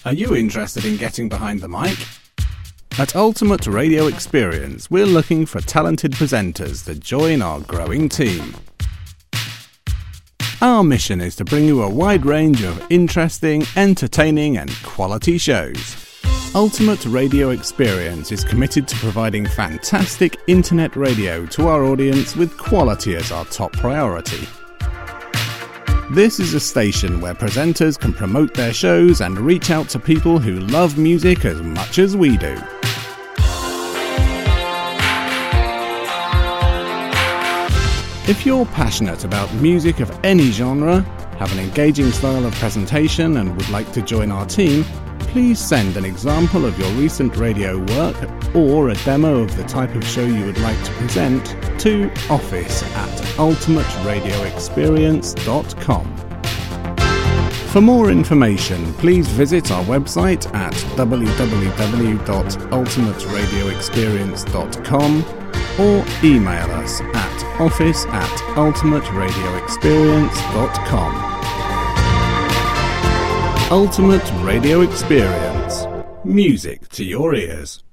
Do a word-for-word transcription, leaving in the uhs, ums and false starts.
Are you interested in getting behind the mic? At Ultimate Radio Experience, we're looking for talented presenters to join our growing team. Our mission is to bring you a wide range of interesting, entertaining and quality shows. Ultimate Radio Experience is committed to providing fantastic internet radio to our audience with quality as our top priority. This is a station where presenters can promote their shows and reach out to people who love music as much as we do. If you're passionate about music of any genre, have an engaging style of presentation and would like to join our team, please send an example of your recent radio work or a demo of the type of show you would like to present to office at ultimate radio experience dot com. For more information, please visit our website at w w w dot ultimate radio experience dot com or email us at office at ultimate radio experience dot com. Ultimate Radio Experience. Music to your ears.